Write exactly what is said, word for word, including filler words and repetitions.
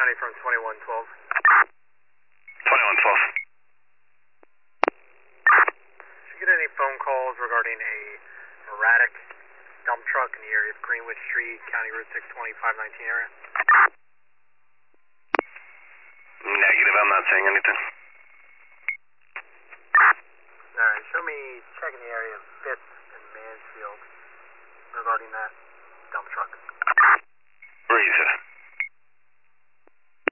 County from twenty-one twelve. twenty-one twelve. Did you get any phone calls regarding a erratic dump truck in the area of Greenwood Street, County Route six twenty, five nineteen area? Negative, I'm not saying anything. Alright, show me checking the area of Fifth and Mansfield regarding that dump truck. Where are you, sir?